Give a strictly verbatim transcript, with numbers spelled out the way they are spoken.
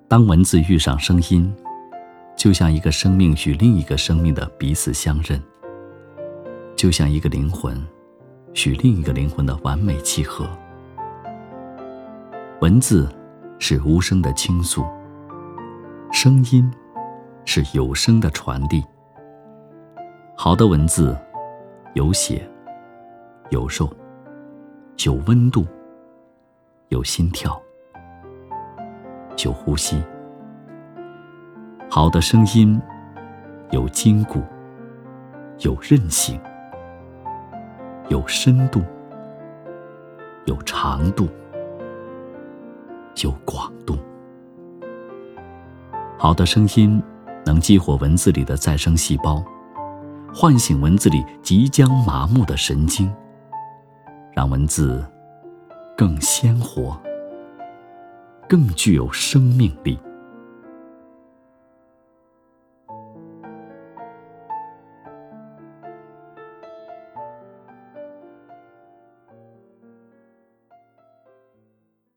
当文字遇上声音，就像一个生命与另一个生命的彼此相认，就像一个灵魂与另一个灵魂的完美契合。文字是无声的倾诉，声音是有声的传递。好的文字有血有肉，有温度，有心跳，有呼吸。好的声音有筋骨，有韧性，有深度，有长度，有广度。好的声音能激活文字里的再生细胞，唤醒文字里即将麻木的神经，让文字更鲜活，更具有生命力。